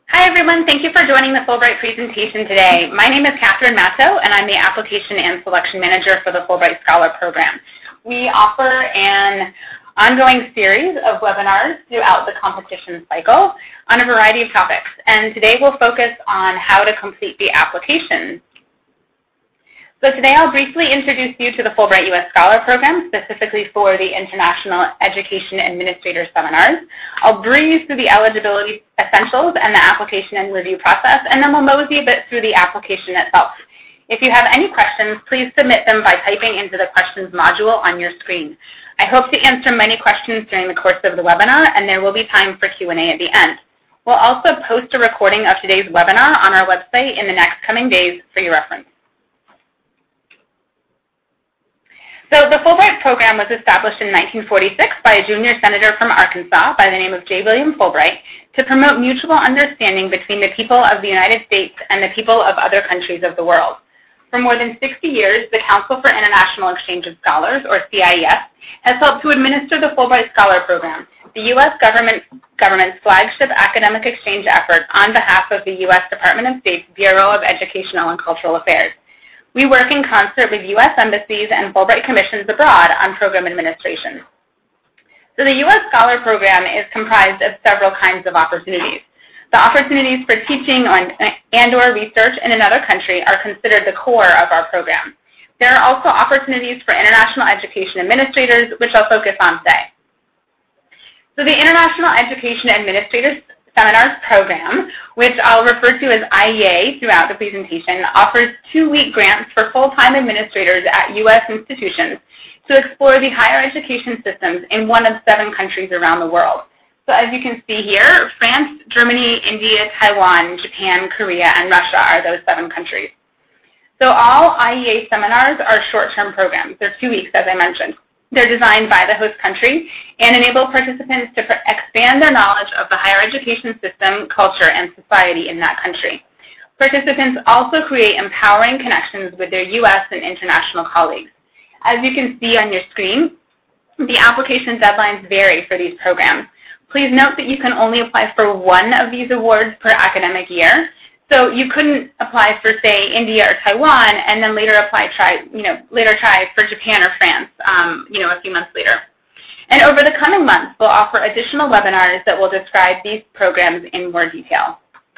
Hi everyone, thank you for joining the Fulbright presentation today. My name is Catherine Matto and I'm the Application and Selection Manager for the Fulbright Scholar Program. We offer an ongoing series of webinars throughout the competition cycle on a variety of topics, and today we'll focus on how to complete the application. So today I'll briefly introduce you to the Fulbright U.S. Scholar Program, specifically for the International Education Administrator Seminars. I'll breeze through the eligibility essentials and the application and review process, and then we'll mosey a bit through the application itself. If you have any questions, please submit them by typing into the questions module on your screen. I hope to answer many questions during the course of the webinar, and there will be time for Q&A at the end. We'll also post a recording of today's webinar on our website in the next coming days for your reference. So the Fulbright program was established in 1946 by a junior senator from Arkansas by the name of J. William Fulbright to promote mutual understanding between the people of the United States and the people of other countries of the world. For more than 60 years, the Council for International Exchange of Scholars, or CIES, has helped to administer the Fulbright Scholar Program, the U.S. government's flagship academic exchange effort on behalf of the U.S. Department of State's Bureau of Educational and Cultural Affairs. We work in concert with U.S. embassies and Fulbright commissions abroad on program administration. So the U.S. Scholar Program is comprised of several kinds of opportunities. The opportunities for teaching and/or research in another country are considered the core of our program. There are also opportunities for international education administrators, which I'll focus on today. So the International Education Administrators Seminars program, which I'll refer to as IEA throughout the presentation, offers 2-week grants for full-time administrators at U.S. institutions to explore the higher education systems in one of 7 countries around the world. So as you can see here, France, Germany, India, Taiwan, Japan, Korea, and Russia are those 7 countries. So all IEA seminars are short-term programs. They're 2 weeks, as I mentioned. They're designed by the host country and enable participants to expand their knowledge of the higher education system, culture, and society in that country. Participants also create empowering connections with their U.S. and international colleagues. As you can see on your screen, the application deadlines vary for these programs. Please note that you can only apply for one of these awards per academic year. So you couldn't apply for, say, India or Taiwan, and then later try for Japan or France, a few months later. And over the coming months, we'll offer additional webinars that will describe these programs in more detail.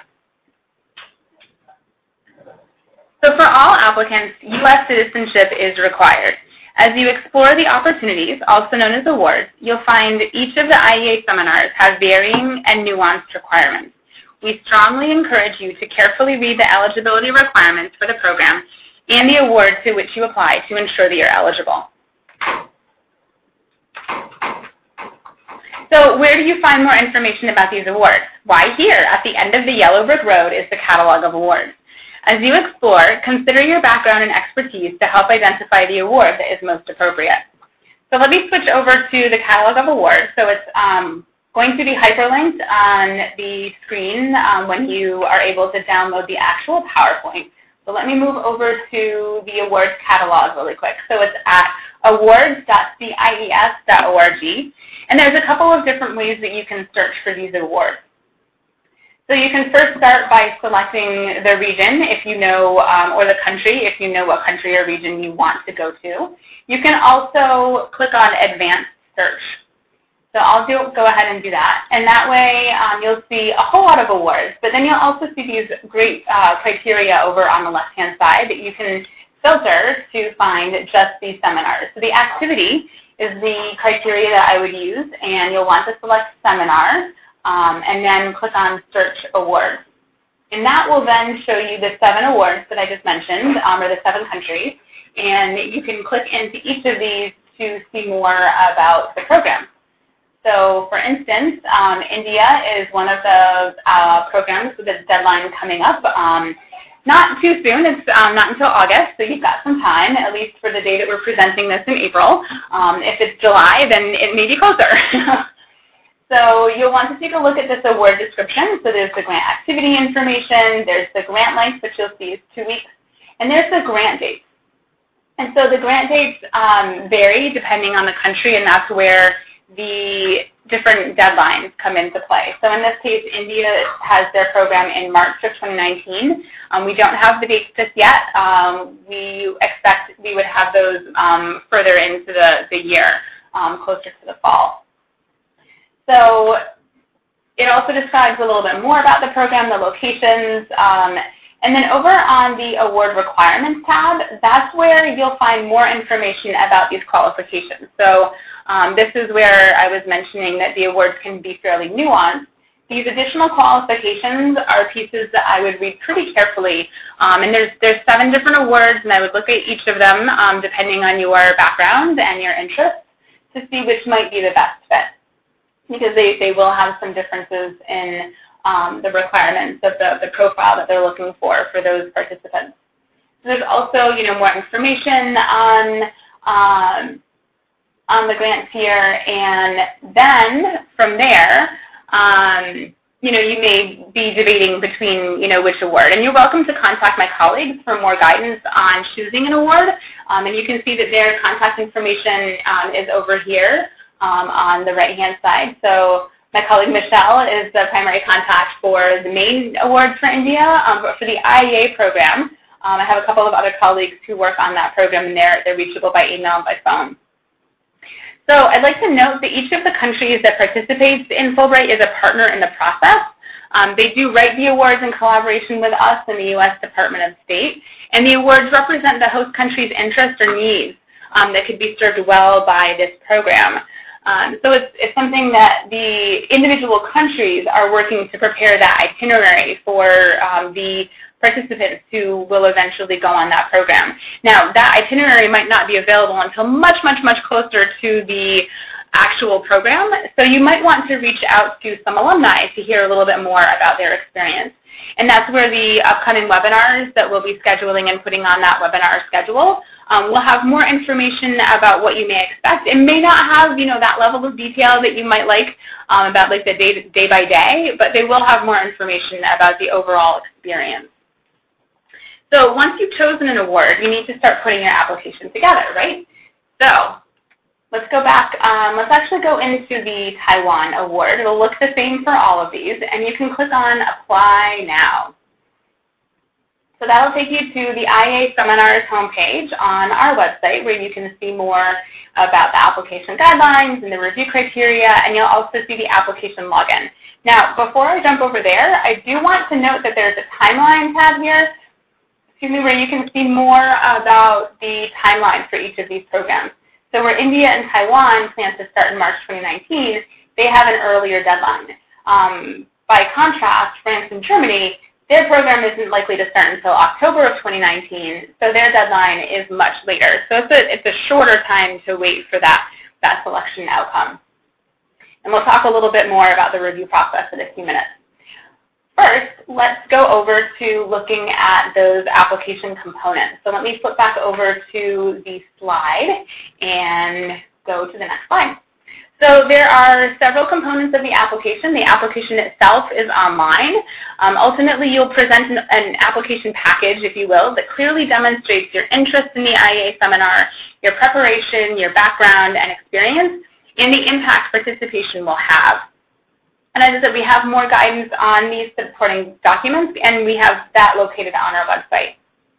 So for all applicants, U.S. citizenship is required. As you explore the opportunities, also known as awards, you'll find each of the IEA seminars has varying and nuanced requirements. We strongly encourage you to carefully read the eligibility requirements for the program and the award to which you apply to ensure that you're eligible. So where do you find more information about these awards? Why, here at the end of the yellow brick road is the catalog of awards. As you explore, consider your background and expertise to help identify the award that is most appropriate. So let me switch over to the catalog of awards. So it's going to be hyperlinked on the screen when you are able to download the actual PowerPoint. So let me move over to the awards catalog really quick. So it's at awards.cies.org, and there's a couple of different ways that you can search for these awards. So you can first start by selecting the region if you know, or the country if you know what country or region you want to go to. You can also click on Advanced Search. So I'll go ahead and do that. And that way you'll see a whole lot of awards, but then you'll also see these great criteria over on the left-hand side that you can filter to find just these seminars. So the activity is the criteria that I would use, and you'll want to select seminar and then click on Search Awards. And that will then show you the 7 awards that I just mentioned, or the 7 countries, and you can click into each of these to see more about the program. So, for instance, India is one of the programs with a deadline coming up. Not too soon. It's not until August, so you've got some time, at least for the day that we're presenting this in April. If it's July, then it may be closer. So you'll want to take a look at this award description. So there's the grant activity information, there's the grant length, which you'll see is 2 weeks, and there's the grant dates. And so the grant dates vary depending on the country, and that's where the different deadlines come into play. So in this case, India has their program in March of 2019. We don't have the dates just yet. We expect we would have those further into the year, closer to the fall. So it also describes a little bit more about the program, the locations, and then over on the award requirements tab, that's where you'll find more information about these qualifications. So this is where I was mentioning that the awards can be fairly nuanced. These additional qualifications are pieces that I would read pretty carefully, and there's 7 different awards, and I would look at each of them depending on your background and your interests to see which might be the best fit, because they will have some differences in the requirements of the profile that they're looking for those participants. So there's also, more information on the grants here, and then from there, you may be debating between, which award. And you're welcome to contact my colleagues for more guidance on choosing an award. And you can see that their contact information is over here on the right-hand side. So my colleague Michelle is the primary contact for the main awards for India, but for the IEA program, I have a couple of other colleagues who work on that program, and they're reachable by email and by phone. So I'd like to note that each of the countries that participates in Fulbright is a partner in the process. They do write the awards in collaboration with us and the U.S. Department of State, and the awards represent the host country's interests or needs that could be served well by this program. So it's something that the individual countries are working to prepare that itinerary for the participants who will eventually go on that program. Now, that itinerary might not be available until much, much, much closer to the actual program, so you might want to reach out to some alumni to hear a little bit more about their experience. And that's where the upcoming webinars that we'll be scheduling and putting on that webinar schedule will have more information about what you may expect. It may not have, that level of detail that you might like about like the day by day, but they will have more information about the overall experience. So once you've chosen an award, you need to start putting your application together, right? So let's go back. Let's actually go into the Taiwan award. It'll look the same for all of these, and you can click on Apply Now. So that'll take you to the IEA Seminars homepage on our website, where you can see more about the application guidelines and the review criteria, and you'll also see the application login. Now, before I jump over there, I do want to note that there's a timeline tab here, where you can see more about the timeline for each of these programs. So where India and Taiwan plan to start in March 2019, they have an earlier deadline. By contrast, France and Germany, their program isn't likely to start until October of 2019, so their deadline is much later. So it's a shorter time to wait for that selection outcome. And we'll talk a little bit more about the review process in a few minutes. First, let's go over to looking at those application components. So let me flip back over to the slide and go to the next slide. So there are several components of the application. The application itself is online. Ultimately, you'll present an application package, if you will, that clearly demonstrates your interest in the IEA seminar, your preparation, your background and experience, and the impact participation will have. And as I said, we have more guidance on these supporting documents, and we have that located on our website.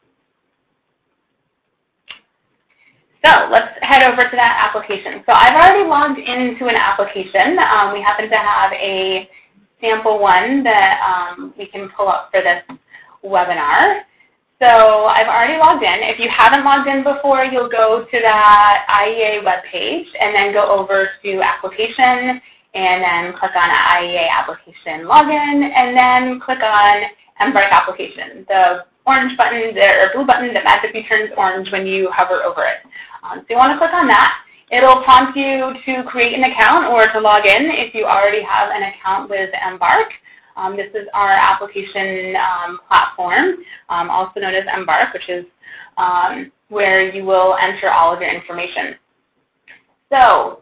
So let's head over to that application. So I've already logged into an application. We happen to have a sample one that we can pull up for this webinar. So I've already logged in. If you haven't logged in before, you'll go to that IEA webpage and then go over to Application, and then click on IEA Application Login, and then click on Embark Application, the orange button or blue button that magically turns orange when you hover over it. So you want to click on that. It'll prompt you to create an account or to log in if you already have an account with Embark. This is our application platform, also known as Embark, which is where you will enter all of your information. So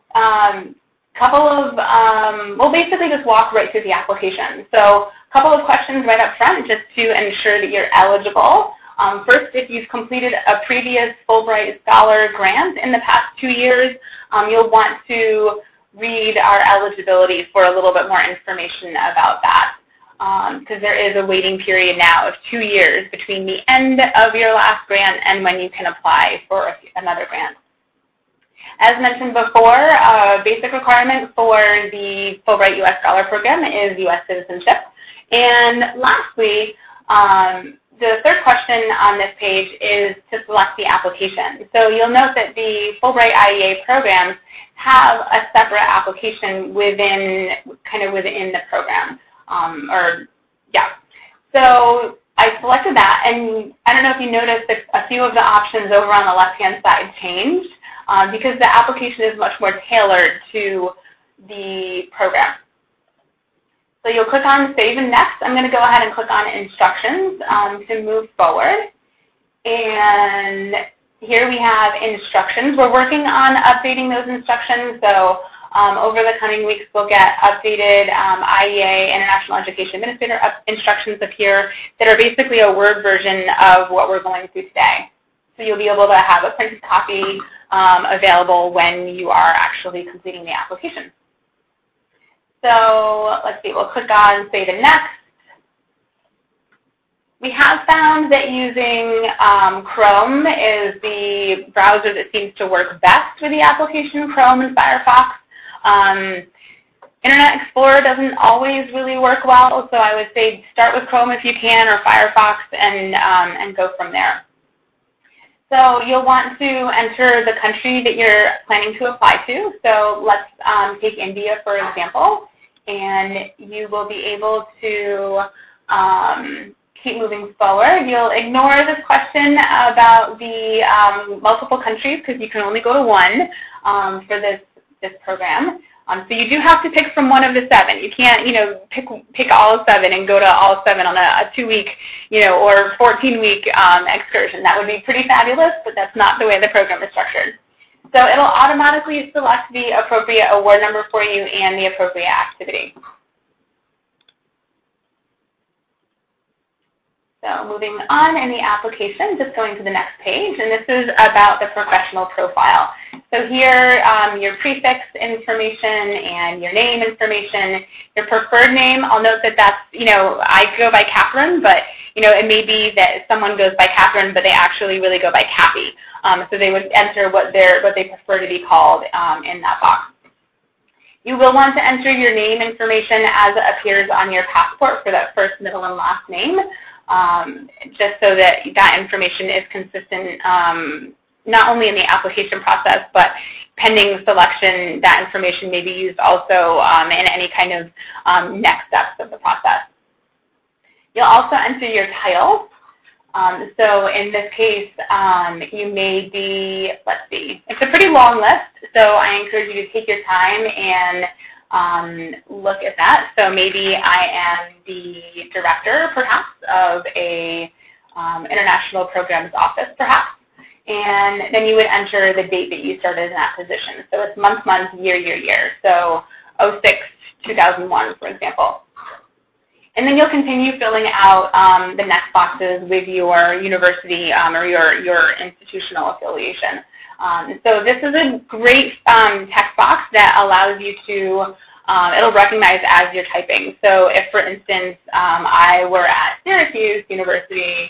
we'll basically just walk right through the application. So a couple of questions right up front just to ensure that you're eligible. First, if you've completed a previous Fulbright Scholar grant in the past 2 years, you'll want to read our eligibility for a little bit more information about that, because there is a waiting period now of 2 years between the end of your last grant and when you can apply for another grant. As mentioned before, a basic requirement for the Fulbright U.S. Scholar Program is U.S. citizenship. And lastly, the third question on this page is to select the application. So you'll note that the Fulbright IEA programs have a separate application within the program. So I selected that, and I don't know if you noticed that a few of the options over on the left-hand side changed because the application is much more tailored to the program. So you'll click on Save and Next. I'm going to go ahead and click on Instructions to move forward. And here we have instructions. We're working on updating those instructions. So over the coming weeks, we'll get updated IEA, International Education Administrator instructions appear that are basically a Word version of what we're going through today. So you'll be able to have a printed copy available when you are actually completing the application. So let's see, we'll click on Save and Next. We have found that using Chrome is the browser that seems to work best with the application, Chrome and Firefox. Internet Explorer doesn't always really work well, so I would say start with Chrome if you can, or Firefox, and go from there. So you'll want to enter the country that you're planning to apply to. So let's take India, for example, and you will be able to keep moving forward. You'll ignore this question about the multiple countries because you can only go to one for this program. So you do have to pick from one of the 7. You can't, pick all 7 and go to all 7 on a 2-week, or 14-week excursion. That would be pretty fabulous, but that's not the way the program is structured. So it'll automatically select the appropriate award number for you and the appropriate activity. So moving on in the application, just going to the next page, and this is about the professional profile. So here, your prefix information and your name information, your preferred name. I'll note that that's, I go by Catherine, but, it may be that someone goes by Catherine, but they actually really go by Kathy. So they would enter what they prefer to be called in that box. You will want to enter your name information as it appears on your passport for that first, middle, and last name. Just so that information is consistent not only in the application process, but pending selection, that information may be used also in any kind of next steps of the process. You'll also enter your title. So in this case, you may be, let's see, it's a pretty long list, so I encourage you to take your time and look at that. So maybe I am the director, perhaps, of a international programs office, perhaps. And then you would enter the date that you started in that position. So it's month, year, year. So 06-2001, for example. And then you'll continue filling out the next boxes with your university or your institutional affiliation. So this is a great text box that allows you to, it'll recognize as you're typing. So if, for instance, I were at Syracuse University,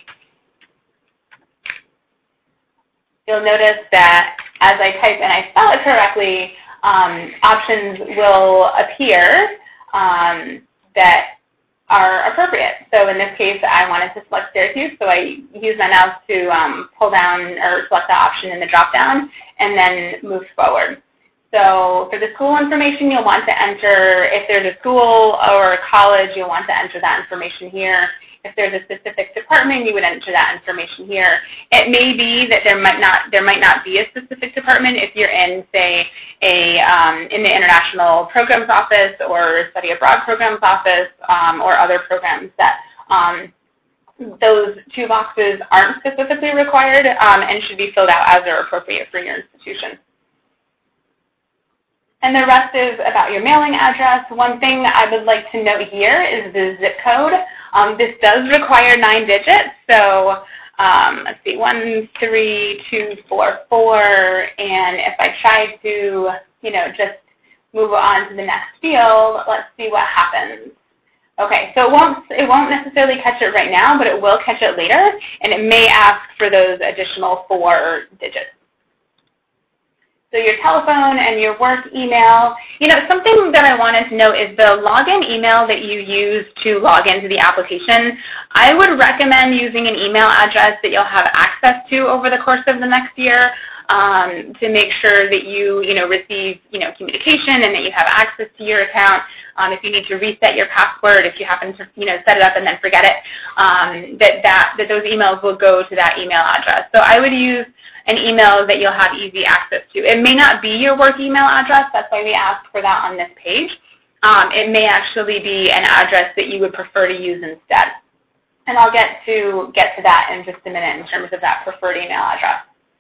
you'll notice that as I type and I spell it correctly, options will appear that are appropriate. So in this case, I wanted to select Syracuse, so I use my mouse to pull down or select the option in the drop-down and then move forward. So for the school information, you'll want to enter, if there's a school or a college, you'll want to enter that information here. If there's a specific department, you would enter that information here. It may be that there might not be a specific department if you're in, say, in the International Programs Office or Study Abroad Programs Office or other programs that those 2 boxes aren't specifically required and should be filled out as they're appropriate for your institution. And the rest is about your mailing address. One thing I would like to note here is the zip code. This does require 9 digits, so let's see, 13244, and if I try to, just move on to the next field, let's see what happens. Okay, so it won't necessarily catch it right now, but it will catch it later, and it may ask for those additional 4 digits. So your telephone and your work email. Something that I wanted to note is the login email that you use to log into the application. I would recommend using an email address that you'll have access to over the course of the next year to make sure that you receive communication and that you have access to your account. If you need to reset your password, if you happen to set it up and then forget it, that those emails will go to that email address. So I would use an email that you'll have easy access to. It may not be your work email address. That's why we asked for that on this page. It may actually be an address that you would prefer to use instead. And I'll get to that in just a minute in terms of that preferred email address.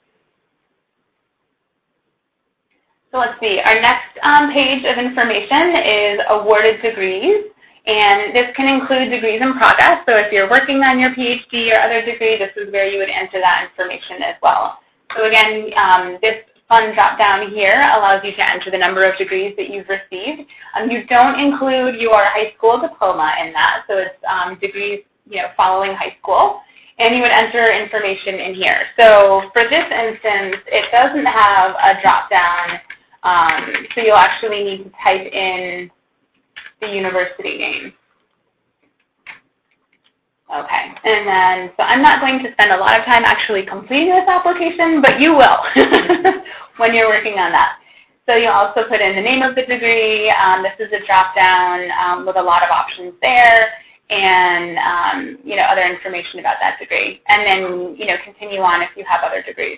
So let's see, our next page of information is awarded degrees, and this can include degrees in progress. So if you're working on your PhD or other degree, this is where you would enter that information as well. So again, this fun drop-down here allows you to enter the number of degrees that you've received. You don't include your high school diploma in that, so it's degrees following high school. And you would enter information in here. So for this instance, it doesn't have a drop-down. So you'll actually need to type in the university name. Okay, and then, so I'm not going to spend a lot of time actually completing this application, but you will when you're working on that. So you'll also put in the name of the degree. This is a drop-down with a lot of options there, and other information about that degree. And then continue on if you have other degrees.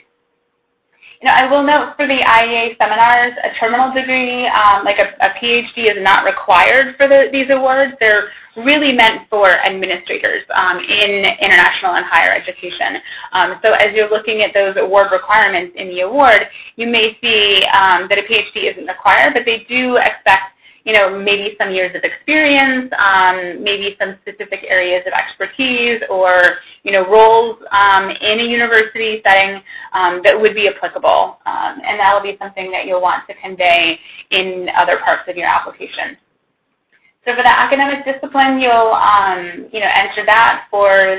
I will note for the IEA seminars, a terminal degree, like a PhD, is not required for these awards. They're really meant for administrators in international and higher education. So as you're looking at those award requirements in the award, you may see that a PhD isn't required, but they do expect maybe some years of experience, maybe some specific areas of expertise, or roles in a university setting that would be applicable, and that will be something that you'll want to convey in other parts of your application. So for the academic discipline, you'll enter that for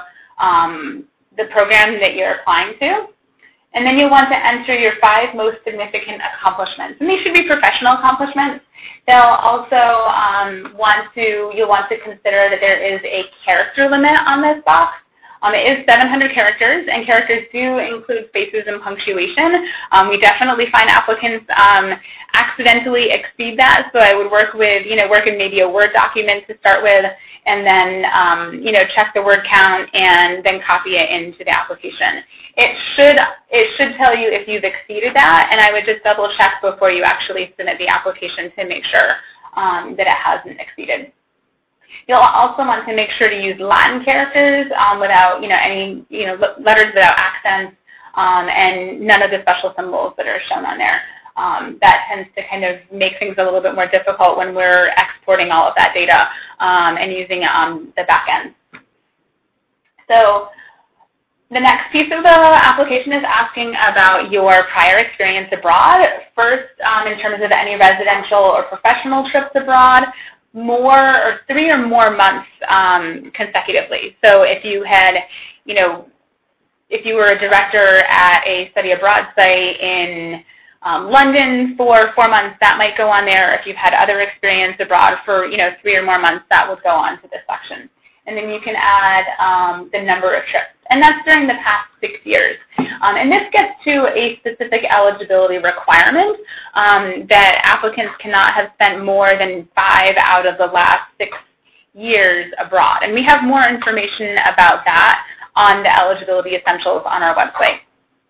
the program that you're applying to. And then you'll want to enter your 5 most significant accomplishments. And these should be professional accomplishments. They'll also you'll want to consider that there is a character limit on this box. It is 700 characters, and characters do include spaces and punctuation. We definitely find applicants accidentally exceed that, so I would work in maybe a Word document to start with, and then check the word count and then copy it into the application. It should tell you if you've exceeded that, and I would just double check before you actually submit the application to make sure that it hasn't exceeded. You'll also want to make sure to use Latin characters without any letters without accents, and none of the special symbols that are shown on there. That tends to kind of make things a little bit more difficult when we're exporting all of that data and using it on the back end. So the next piece of the application is asking about your prior experience abroad. First, in terms of any residential or professional trips abroad, 3 or more months consecutively. So if you had, if you were a director at a study abroad site in London for 4 months, that might go on there. If you've had other experience abroad for 3 or more months, that would go on to this section. And then you can add the number of trips. And that's during the past 6 years. And this gets to a specific eligibility requirement that applicants cannot have spent more than 5 out of the last 6 years abroad. And we have more information about that on the eligibility essentials on our website.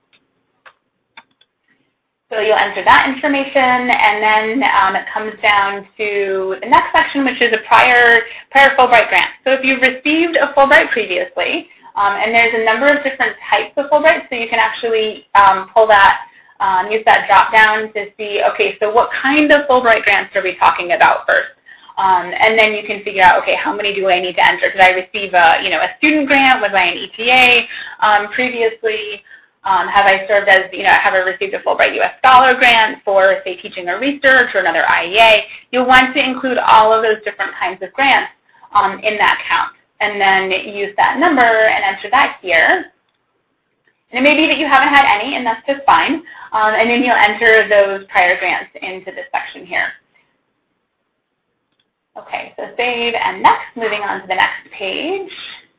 So you'll enter that information, and then it comes down to the next section, which is a prior Fulbright grant. So if you've received a Fulbright previously, and there's a number of different types of Fulbright, so you can actually pull that, use that drop-down to see, okay, so what kind of Fulbright grants are we talking about first? And then you can figure out, okay, how many do I need to enter? Did I receive a student grant? Was I an ETA previously? Have I served as, have I received a Fulbright U.S. Scholar grant for, say, teaching or research or another IEA? You'll want to include all of those different kinds of grants in that count, and then use that number and enter that here. And it may be that you haven't had any, and that's just fine. And then you'll enter those prior grants into this section here. Okay, so save and next, moving on to the next page.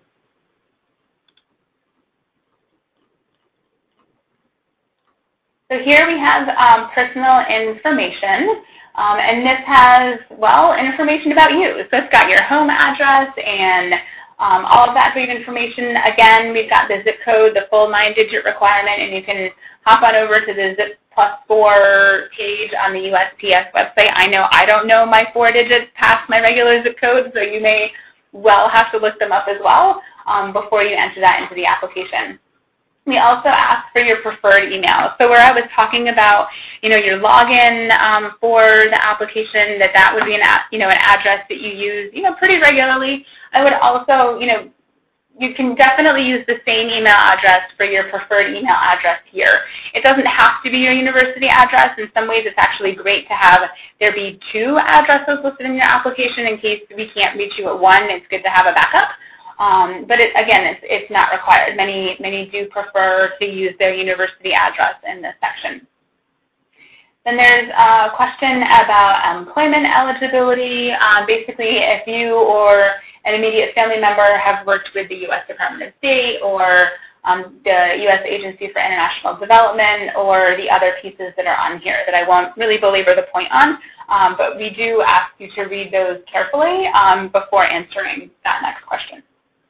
So here we have personal information, and this has, well, information about you. So it's got your home address and all of that great information. Again, we've got the zip code, the full 9-digit requirement, and you can hop on over to the zip +4 page on the USPS website. I know I don't know my 4 digits past my regular zip code, so you may well have to look them up as well before you enter that into the application. We also ask for your preferred email. So where I was talking about, your login for the application, that would be an address that you use, pretty regularly. I would also, you can definitely use the same email address for your preferred email address here. It doesn't have to be your university address. In some ways, it's actually great to have there be 2 addresses listed in your application in case we can't reach you at one. It's good to have a backup. But again, it's not required. Many do prefer to use their university address in this section. Then there's a question about employment eligibility. Basically, if you or an immediate family member have worked with the U.S. Department of State or the U.S. Agency for International Development or the other pieces that are on here that I won't really belabor the point on, but we do ask you to read those carefully before answering that next question.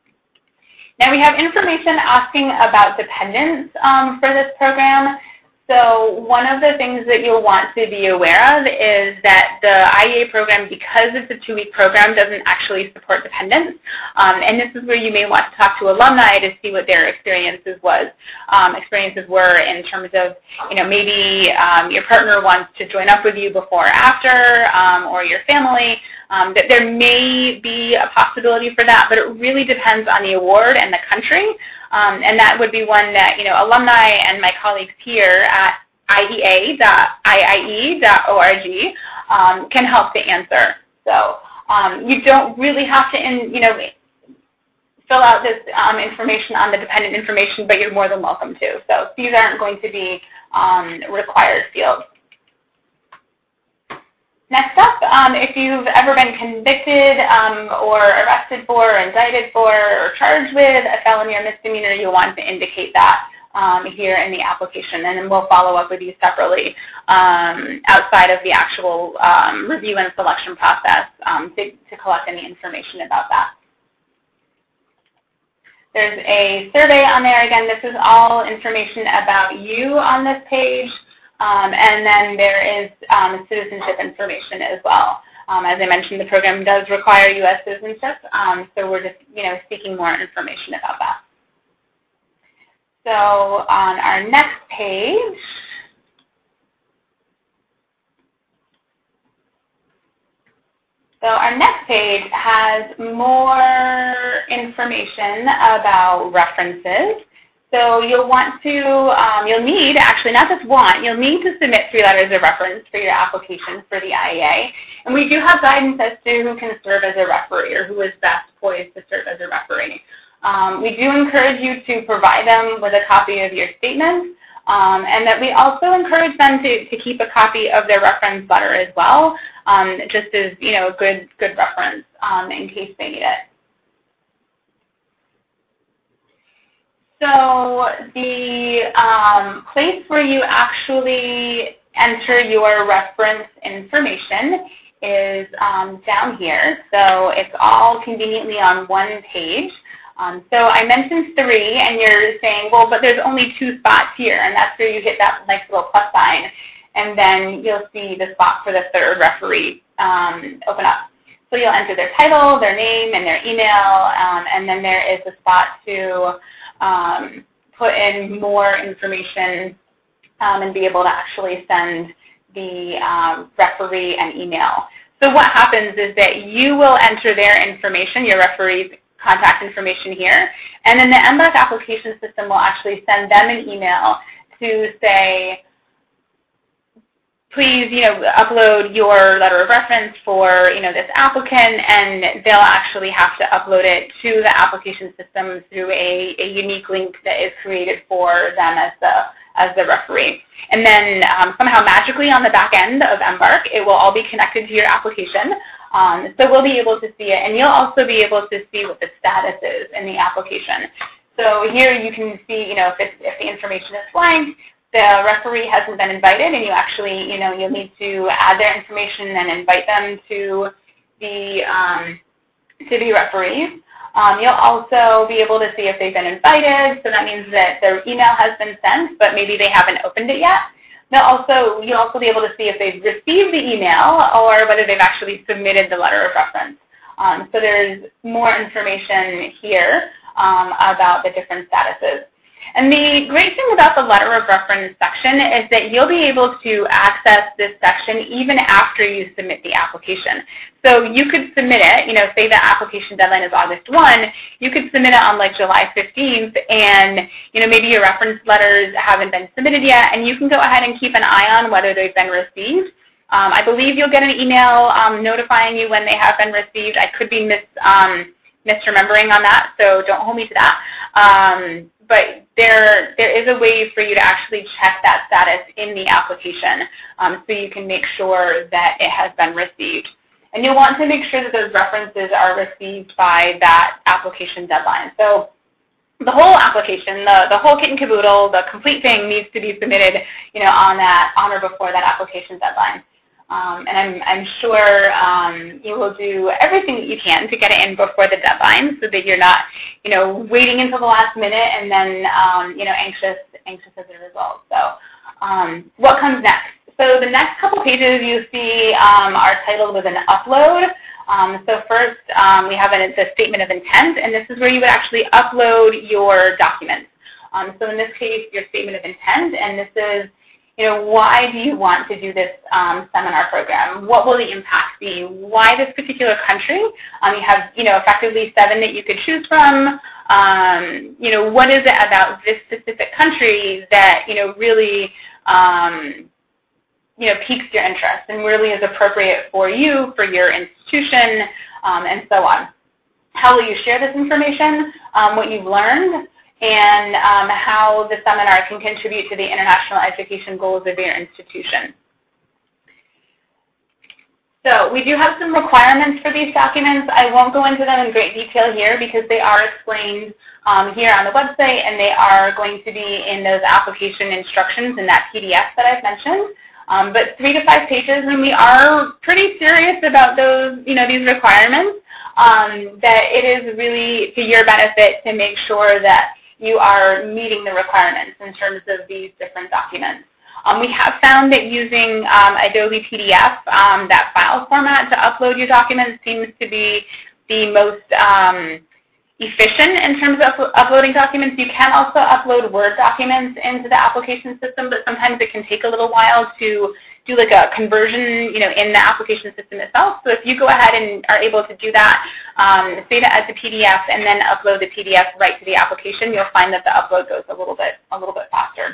Now we have information asking about dependents for this program. So one of the things that you'll want to be aware of is that the IEA program, because it's a 2-week program, doesn't actually support dependents. And this is where you may want to talk to alumni to see what their experiences were in terms of, maybe your partner wants to join up with you before or after, or your family. That there may be a possibility for that, but it really depends on the award and the country. And that would be one that, alumni and my colleagues here at iea.iie.org can help to answer. So you don't really have to, fill out this information on the dependent information, but you're more than welcome to. So these aren't going to be required fields. Next up, if you've ever been convicted or arrested for, or indicted for, or charged with a felony or misdemeanor, you'll want to indicate that here in the application, and then we'll follow up with you separately outside of the actual review and selection process to collect any information about that. There's a survey on there. Again, this is all information about you on this page. And then there is citizenship information as well. As I mentioned, the program does require U.S. citizenship, so we're just seeking more information about that. So on our next page, has more information about references. So you'll want to, you'll need, actually not just want, you'll need to submit 3 letters of reference for your application for the IEA. And we do have guidance as to who can serve as a referee or who is best poised to serve as a referee. We do encourage you to provide them with a copy of your statement, and that we also encourage them to keep a copy of their reference letter as well, just as a good reference in case they need it. So the place where you actually enter your reference information is down here. So it's all conveniently on one page. So I mentioned 3, and you're saying, well, but there's only 2 spots here, and that's where you hit that nice little plus sign, and then you'll see the spot for the 3rd referee open up. So you'll enter their title, their name, and their email, and then there is a spot to put in more information and be able to actually send the referee an email. So what happens is that you will enter their information, your referee's contact information here. And then the Embark application system will actually send them an email to say, please, upload your letter of reference for, this applicant, and they'll actually have to upload it to the application system through a unique link that is created for them as the referee. And then somehow magically on the back end of Embark, it will all be connected to your application. So we'll be able to see it, and you'll also be able to see what the status is in the application. So here you can see, if the information is blank, the referee hasn't been invited, and you actually, you'll need to add their information and invite them to be referees. You'll also be able to see if they've been invited, so that means that their email has been sent, but maybe they haven't opened it yet. You'll also be able to see if they've received the email or whether they've actually submitted the letter of reference. So there's more information here about the different statuses. And the great thing about the letter of reference section is that you'll be able to access this section even after you submit the application. So you could submit it, say the application deadline is August 1, you could submit it on like July 15th, and maybe your reference letters haven't been submitted yet, and you can go ahead and keep an eye on whether they've been received. I believe you'll get an email notifying you when they have been received. I could be misremembering on that, so don't hold me to that. But there is a way for you to actually check that status in the application, so you can make sure that it has been received. And you'll want to make sure that those references are received by that application deadline. So the whole application, the whole kit and caboodle, the complete thing needs to be submitted, on or before that application deadline. And I'm sure you will do everything that you can to get it in before the deadline, so that you're not, waiting until the last minute and then, anxious as a result. So, what comes next? So the next couple pages you see are titled with an upload. So first, we have the statement of intent, and this is where you would actually upload your documents. So in this case, your statement of intent, and this is, why do you want to do this seminar program? What will the impact be? Why this particular country? You have, effectively 7 that you could choose from. What is it about this specific country that, really, piques your interest and really is appropriate for you, for your institution, and so on. How will you share this information, what you've learned, and how the seminar can contribute to the international education goals of your institution. So we do have some requirements for these documents. I won't go into them in great detail here because they are explained here on the website, and they are going to be in those application instructions in that PDF that I've mentioned. But 3 to 5 pages, and we are pretty serious about those, these requirements, that it is really to your benefit to make sure that you are meeting the requirements in terms of these different documents. We have found that using Adobe PDF, that file format to upload your documents seems to be the most efficient in terms of uploading documents. You can also upload Word documents into the application system, but sometimes it can take a little while to do like a conversion, in the application system itself. So if you go ahead and are able to do that, save it as a PDF and then upload the PDF right to the application, you'll find that the upload goes a little bit faster.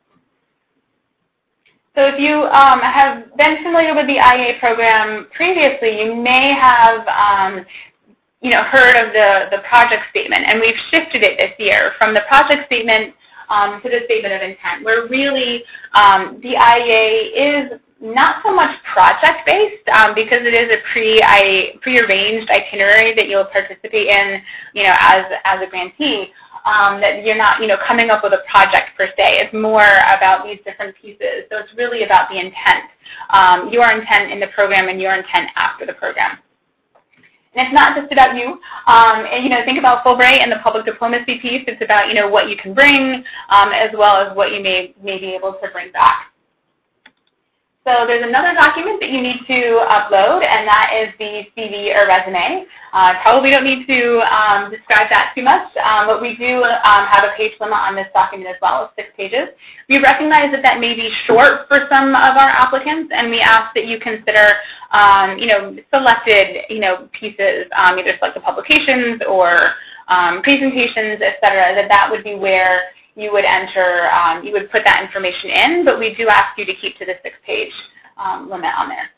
So if you have been familiar with the IEA program previously, you may have heard of the project statement, and we've shifted it this year from the project statement to the statement of intent, where really the IEA is not so much project-based because it is a pre-arranged itinerary that you'll participate in, as a grantee. That you're not, coming up with a project per se. It's more about these different pieces. So it's really about the intent, your intent in the program and your intent after the program. And it's not just about you. And, think about Fulbright and the public diplomacy piece. It's about, what you can bring as well as what you may be able to bring back. So there's another document that you need to upload, and that is the CV or resume. Probably don't need to describe that too much, but we do have a page limit on this document as well of 6 pages. We recognize that that may be short for some of our applicants, and we ask that you consider, selected, pieces, either selected publications or presentations, etc. That would be where you would enter, you would put that information in, but we do ask you to keep to the 6-page limit on there.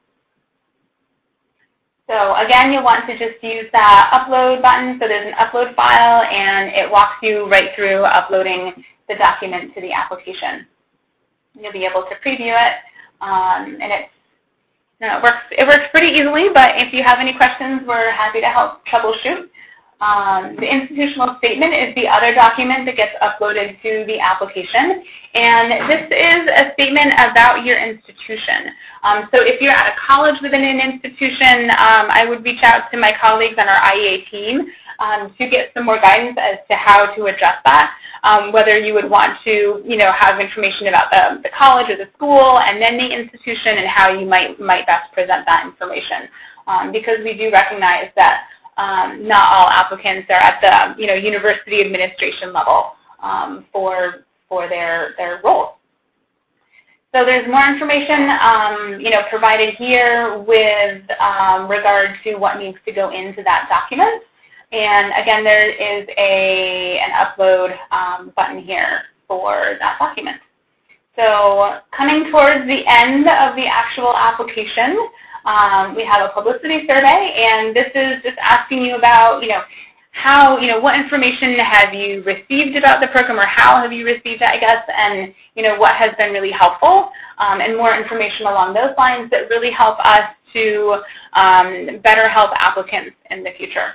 So again, you'll want to just use that upload button. So there's an upload file, and it walks you right through uploading the document to the application. You'll be able to preview it, and it works pretty easily, but if you have any questions, we're happy to help troubleshoot. The institutional statement is the other document that gets uploaded to the application, and this is a statement about your institution. So if you're at a college within an institution, I would reach out to my colleagues on our IEA team to get some more guidance as to how to address that, whether you would want to have information about the college or the school and then the institution and how you might best present that information, because we do recognize that not all applicants are at the university administration level for their roles. So there's more information provided here with regard to what needs to go into that document. And again, there is an upload button here for that document. So coming towards the end of the actual application, we have a publicity survey, and this is just asking you about, what information have you received about the program, or how have you received it, I guess, and, what has been really helpful, and more information along those lines that really help us to better help applicants in the future.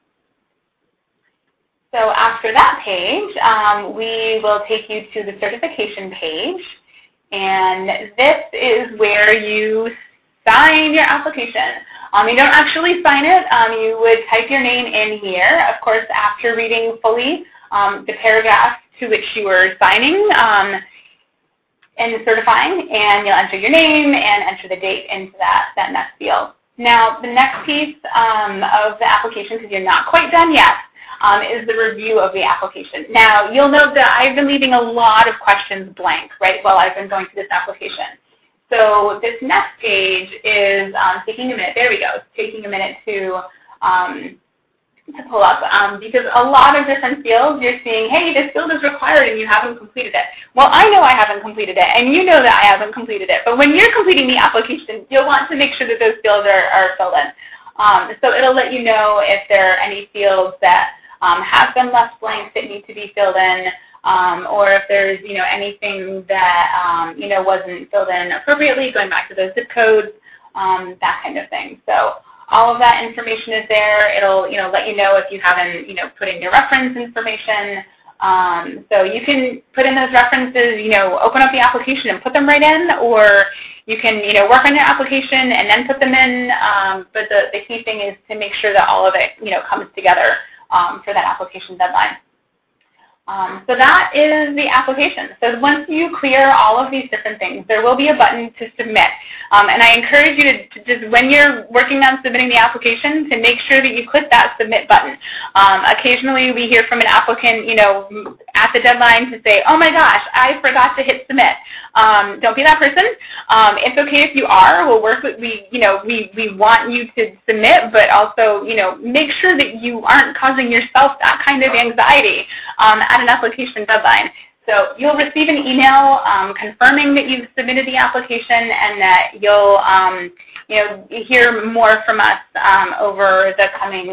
So after that page, we will take you to the certification page, and this is where you sign your application. You don't actually sign it. You would type your name in here, of course, after reading fully the paragraph to which you were signing and certifying, and you'll enter your name and enter the date into that next field. Now, the next piece of the application, because you're not quite done yet, is the review of the application. Now, you'll note that I've been leaving a lot of questions blank, right, while I've been going through this application. So this next page is taking a minute. There we go. It's taking a minute to pull up because a lot of different fields you're seeing, hey, this field is required and you haven't completed it. Well, I know I haven't completed it, and you know that I haven't completed it. But when you're completing the application, you'll want to make sure that those fields are filled in. So it'll let you know if there are any fields that have been left blank that need to be filled in, or if there's anything that wasn't filled in appropriately, going back to those zip codes, that kind of thing. So all of that information is there. It'll let you know if you haven't put in your reference information. So you can put in those references, open up the application and put them right in, or you can work on your application and then put them in. But the key thing is to make sure that all of it comes together for that application deadline. So that is the application. So once you clear all of these different things, there will be a button to submit. And I encourage you to just, when you're working on submitting the application, to make sure that you click that submit button. Occasionally we hear from an applicant, at the deadline to say, oh my gosh, I forgot to hit submit. Don't be that person. It's okay if you are. We'll work with, we want you to submit, but also, make sure that you aren't causing yourself that kind of anxiety at an application deadline. So you'll receive an email confirming that you've submitted the application, and that you'll hear more from us over the coming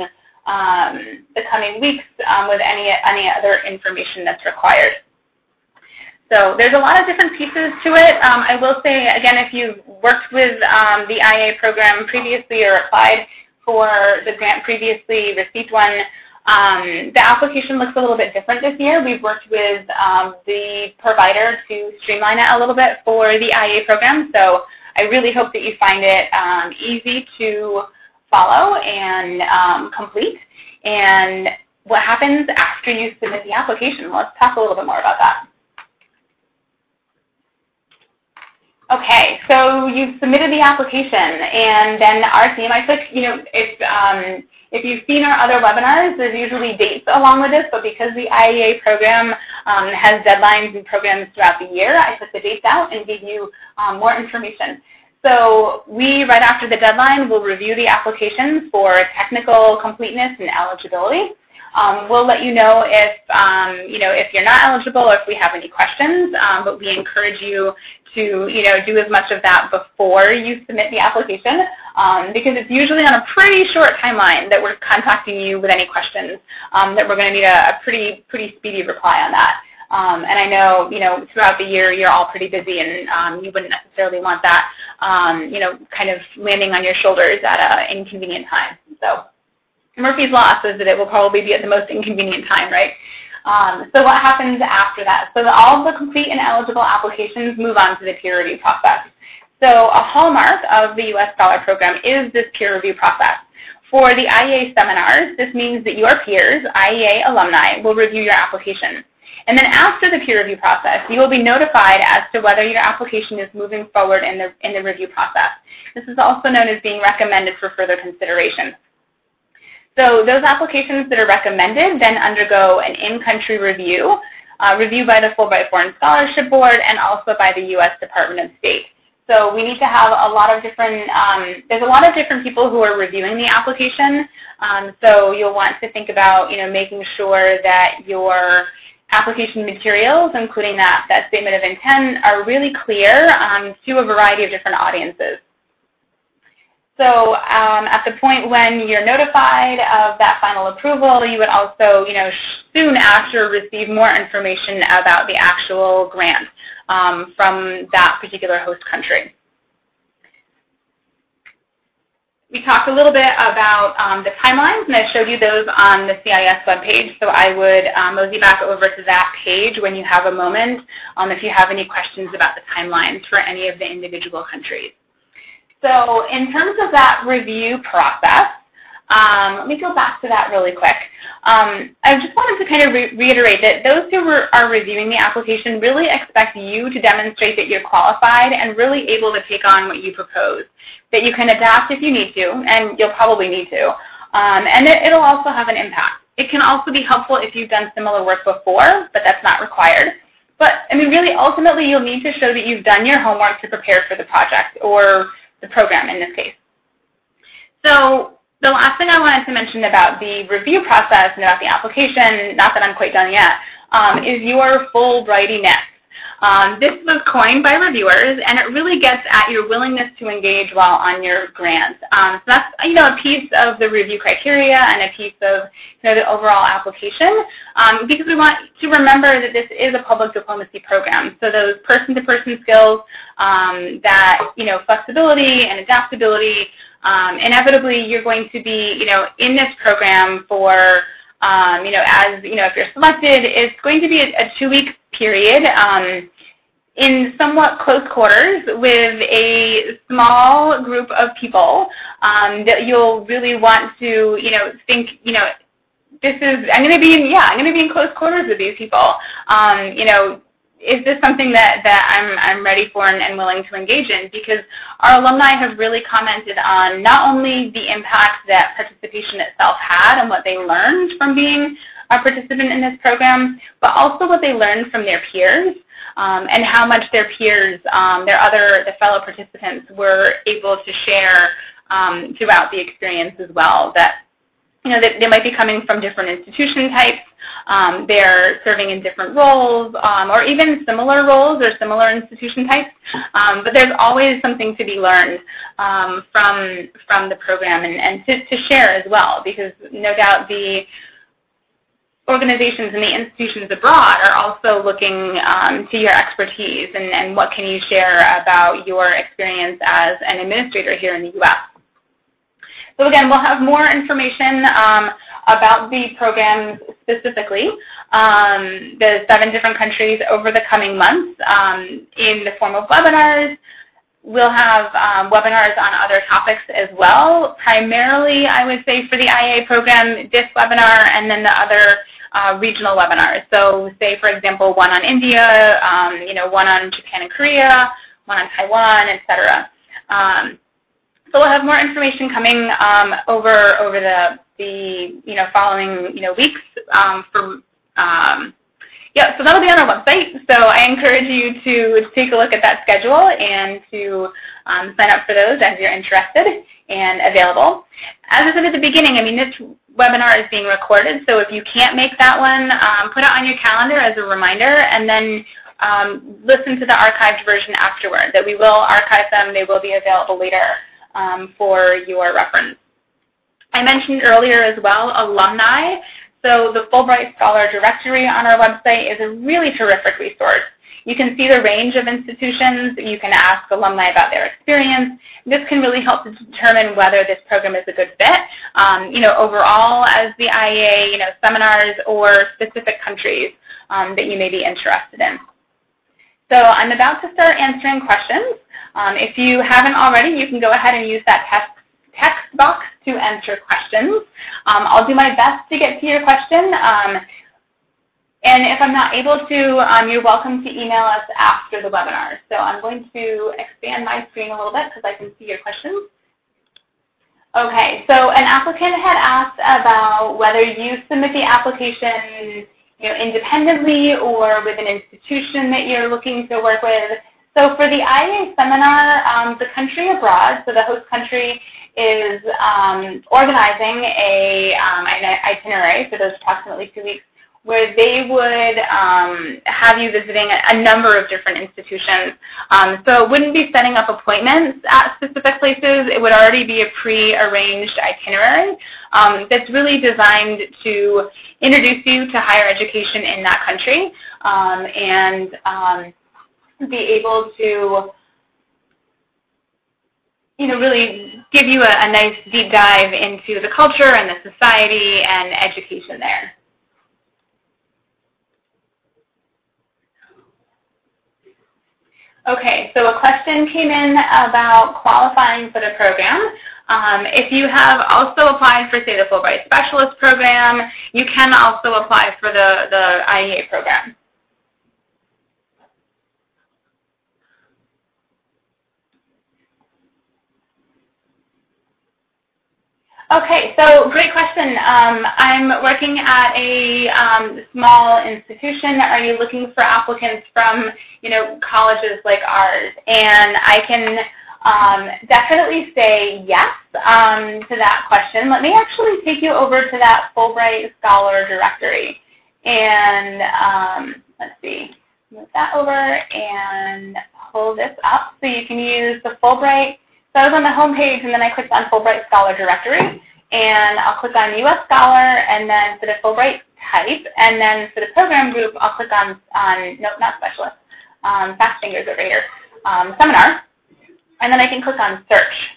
weeks with any other information that's required. So there's a lot of different pieces to it. I will say, again, if you've worked with the IA program previously or applied for the grant previously, received one, the application looks a little bit different this year. We've worked with the provider to streamline it a little bit for the IA program. So I really hope that you find it easy to follow and complete. And what happens after you submit the application? Let's talk a little bit more about that. Okay, so you've submitted the application, and then our team, I took, if you've seen our other webinars, there's usually dates along with this, but because the IEA program has deadlines and programs throughout the year, I took the dates out and gave you more information. So we, right after the deadline, will review the applications for technical completeness and eligibility. We'll let you know if you're not eligible or if we have any questions, but we encourage you to do as much of that before you submit the application, because it's usually on a pretty short timeline that we're contacting you with any questions, that we're going to need a pretty speedy reply on that. And I know, throughout the year you're all pretty busy, and you wouldn't necessarily want that, kind of landing on your shoulders at an inconvenient time. So Murphy's Law says that it will probably be at the most inconvenient time, right? So what happens after that? So all of the complete and eligible applications move on to the peer review process. So a hallmark of the U.S. Scholar Program is this peer review process. For the IEA seminars, this means that your peers, IEA alumni, will review your application. And then after the peer review process, you will be notified as to whether your application is moving forward in the review process. This is also known as being recommended for further consideration. So those applications that are recommended then undergo an in-country review, reviewed by the Fulbright Foreign Scholarship Board and also by the U.S. Department of State. So we need to have a lot of different, there's a lot of different people who are reviewing the application. So you'll want to think about, making sure that your application materials, including that statement of intent, are really clear to a variety of different audiences. So at the point when you're notified of that final approval, you would also, soon after receive more information about the actual grant from that particular host country. We talked a little bit about the timelines, and I showed you those on the CIS webpage, so I would mosey back over to that page when you have a moment if you have any questions about the timelines for any of the individual countries. So in terms of that review process, let me go back to that really quick. I just wanted to kind of reiterate that those who are reviewing the application really expect you to demonstrate that you're qualified and really able to take on what you propose, that you can adapt if you need to, and you'll probably need to, and it'll also have an impact. It can also be helpful if you've done similar work before, but that's not required. But, really, ultimately, you'll need to show that you've done your homework to prepare for the project, or the program in this case. So the last thing I wanted to mention about the review process and about the application, not that I'm quite done yet, is your Fulbrightiness. This was coined by reviewers, and it really gets at your willingness to engage while on your grant. So that's a piece of the review criteria and a piece of the overall application, because we want to remember that this is a public diplomacy program. So those person-to-person skills, that flexibility and adaptability, inevitably you're going to be in this program for if you're selected, it's going to be a 2-week period in somewhat close quarters with a small group of people that you'll really want to think I'm going to be in close quarters with these people. Is this something that I'm ready for and willing to engage in? Because our alumni have really commented on not only the impact that participation itself had and what they learned from being a participant in this program, but also what they learned from their peers, and how much their peers, the fellow participants, were able to share throughout the experience as well. That they might be coming from different institution types, they're serving in different roles, or even similar roles or similar institution types, but there's always something to be learned from the program and to share as well, because no doubt the organizations and the institutions abroad are also looking to your expertise and what can you share about your experience as an administrator here in the U.S. So again, we'll have more information about the programs specifically, the 7 different countries over the coming months in the form of webinars. We'll have webinars on other topics as well, primarily I would say for the IEA program, this webinar and then the other regional webinars. So say, for example, one on India, one on Japan and Korea, one on Taiwan, etc. So we'll have more information coming over the following weeks. So that'll be on our website. So I encourage you to take a look at that schedule and to sign up for those as you're interested and available. As I said at the beginning, I mean, this webinar is being recorded, so if you can't make that one, put it on your calendar as a reminder, and then listen to the archived version afterward. That we will archive them. They will be available later for your reference. I mentioned earlier as well alumni. So the Fulbright Scholar Directory on our website is a really terrific resource. You can see the range of institutions. You can ask alumni about their experience. This can really help to determine whether this program is a good fit, overall as the IEA, seminars or specific countries that you may be interested in. So I'm about to start answering questions. If you haven't already, you can go ahead and use that text box to enter questions. I'll do my best to get to your question. And if I'm not able to, you're welcome to email us after the webinar. So I'm going to expand my screen a little bit because I can see your questions. Okay, so an applicant had asked about whether you submit the application independently or with an institution that you're looking to work with. So for the IEA seminar, the country abroad, so the host country, is organizing an itinerary for those approximately 2 weeks where they would have you visiting a number of different institutions. So it wouldn't be setting up appointments at specific places. It would already be a pre-arranged itinerary that's really designed to introduce you to higher education in that country and be able to really give you a nice deep dive into the culture and the society and education there. Okay, so a question came in about qualifying for the program. If you have also applied for, say, the Fulbright Specialist Program, you can also apply for the IEA program. Okay, so great question. I'm working at a small institution. Are you looking for applicants from, colleges like ours? And I can definitely say yes to that question. Let me actually take you over to that Fulbright Scholar Directory. And let's see, move that over and pull this up so you can use the Fulbright. So I was on the home page, and then I clicked on Fulbright Scholar Directory, and I'll click on U.S. Scholar, and then for the Fulbright type, and then for the program group, I'll click on nope, not Specialist, fast fingers over here, Seminar, and then I can click on Search.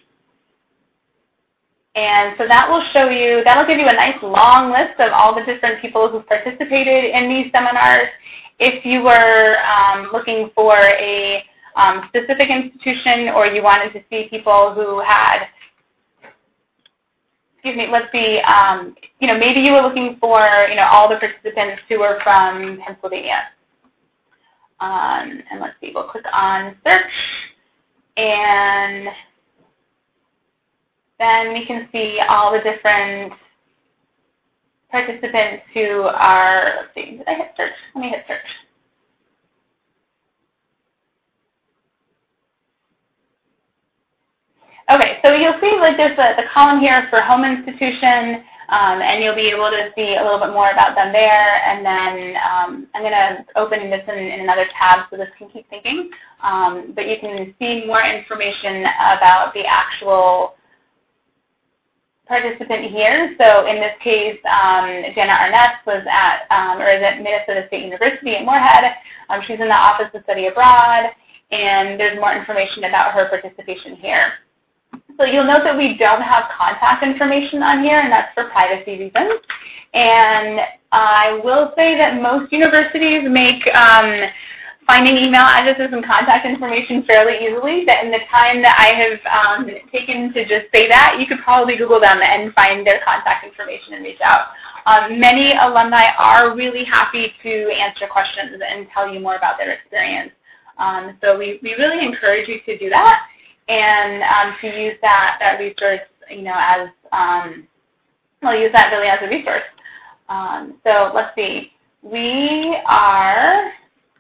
And so that will show you, that'll give you a nice long list of all the different people who participated in these seminars. If you were looking for a specific institution, or you wanted to see people who had, let's see, maybe you were looking for, all the participants who were from Pennsylvania. And let's see, we'll click on Search, and then we can see all the different participants who are, let's see, did I hit Search? Let me hit Search. Okay, so you'll see there's the column here for home institution, and you'll be able to see a little bit more about them there. And then I'm going to open this in another tab so this can keep thinking. But you can see more information about the actual participant here. So in this case, Jenna Arnett was is at Minnesota State University at Moorhead. She's in the Office of Study Abroad, and there's more information about her participation here. So you'll note that we don't have contact information on here, and that's for privacy reasons. And I will say that most universities make finding email addresses and contact information fairly easily. That in the time that I have taken to just say that, you could probably Google them and find their contact information and reach out. Many alumni are really happy to answer questions and tell you more about their experience. So we really encourage you to do that and to use that resource, as use that really as a resource. So let's see. We are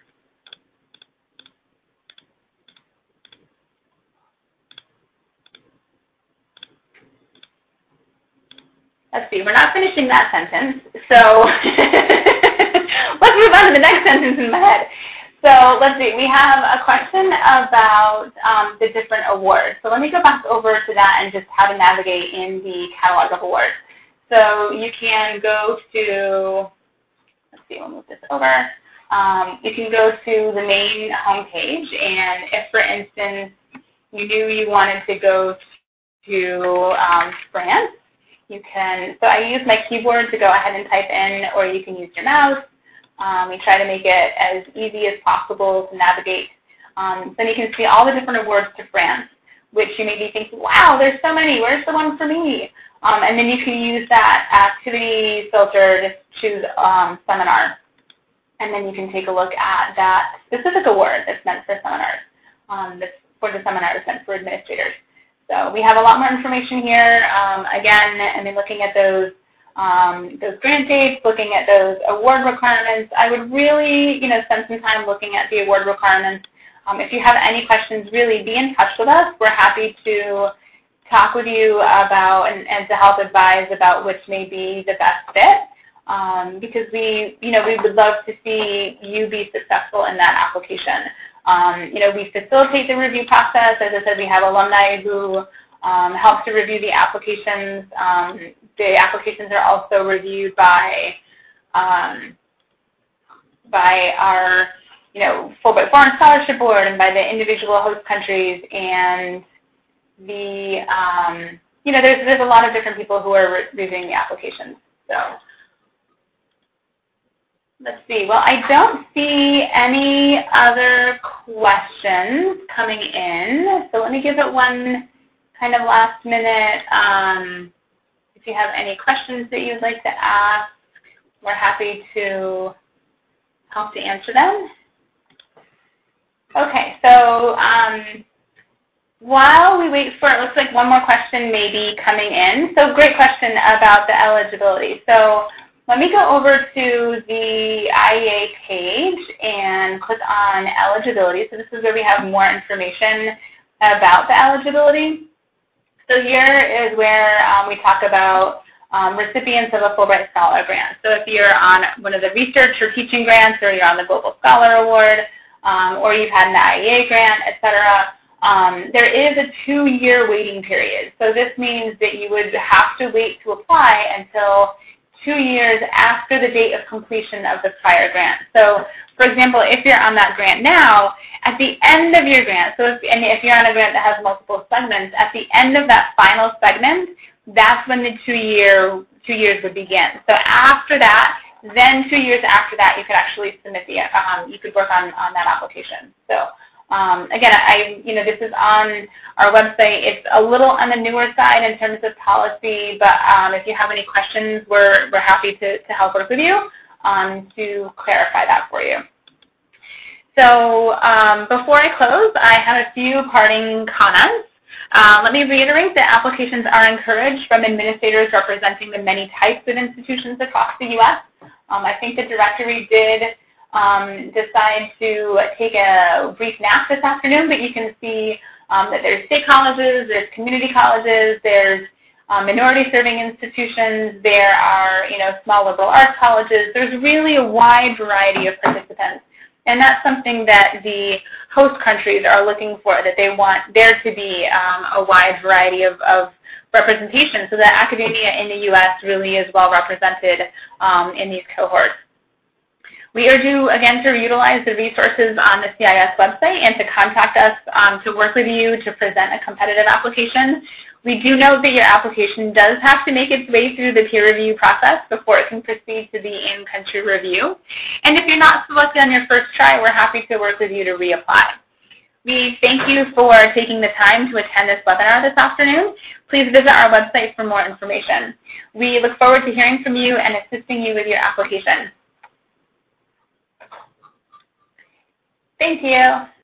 we're not finishing that sentence, so let's move on to the next sentence in my head. So let's see, we have a question about the different awards. So let me go back over to that and just how to navigate in the catalog of awards. So you can go to, let's see, we'll move this over. You can go to the main homepage, and if, for instance, you knew you wanted to go to France, you can, so I use my keyboard to go ahead and type in, or you can use your mouse. We try to make it as easy as possible to navigate. Then you can see all the different awards to France, which you may be thinking, wow, there's so many, where's the one for me? And then you can use that activity filter to choose seminar. And then you can take a look at that specific award that's meant for seminars, that's for the seminars meant for administrators. So we have a lot more information here. Again, I mean, looking at those grant dates, looking at those award requirements, I would really, spend some time looking at the award requirements. If you have any questions, really be in touch with us. We're happy to talk with you about and to help advise about which may be the best fit, because we would love to see you be successful in that application. We facilitate the review process. As I said, we have alumni who help to review the applications. The applications are also reviewed by our Fulbright Foreign Scholarship Board and by the individual host countries, and the there's a lot of different people who are reviewing the applications. So let's see. Well, I don't see any other questions coming in, so let me give it one kind of last minute. If you have any questions that you'd like to ask, we're happy to help to answer them. Okay, so while we wait for, it looks like one more question may be coming in. So great question about the eligibility. So let me go over to the IEA page and click on eligibility. So this is where we have more information about the eligibility. So here is where we talk about recipients of a Fulbright Scholar Grant. So if you're on one of the research or teaching grants, or you're on the Global Scholar Award, or you've had an IEA grant, etc., there is a 2-year waiting period. So this means that you would have to wait to apply until 2 years after the date of completion of the prior grant. So, for example, if you're on that grant now, at the end of your grant, so if you're on a grant that has multiple segments, at the end of that final segment, that's when the 2 years would begin. So after that, then 2 years after that, you could actually submit you could work on that application. So again, this is on our website. It's a little on the newer side in terms of policy, but if you have any questions, we're happy to help work with you to clarify that for you. So before I close, I have a few parting comments. Let me reiterate that applications are encouraged from administrators representing the many types of institutions across the U.S. I think the directory did decide to take a brief nap this afternoon, but you can see that there's state colleges, there's community colleges, there's minority-serving institutions, there are small liberal arts colleges. There's really a wide variety of participants. And that's something that the host countries are looking for, that they want there to be a wide variety of representation, so that academia in the U.S. really is well represented in these cohorts. We urge you, again, to utilize the resources on the CIS website and to contact us to work with you to present a competitive application. We do note that your application does have to make its way through the peer review process before it can proceed to the in-country review. And if you're not selected on your first try, we're happy to work with you to reapply. We thank you for taking the time to attend this webinar this afternoon. Please visit our website for more information. We look forward to hearing from you and assisting you with your application. Thank you.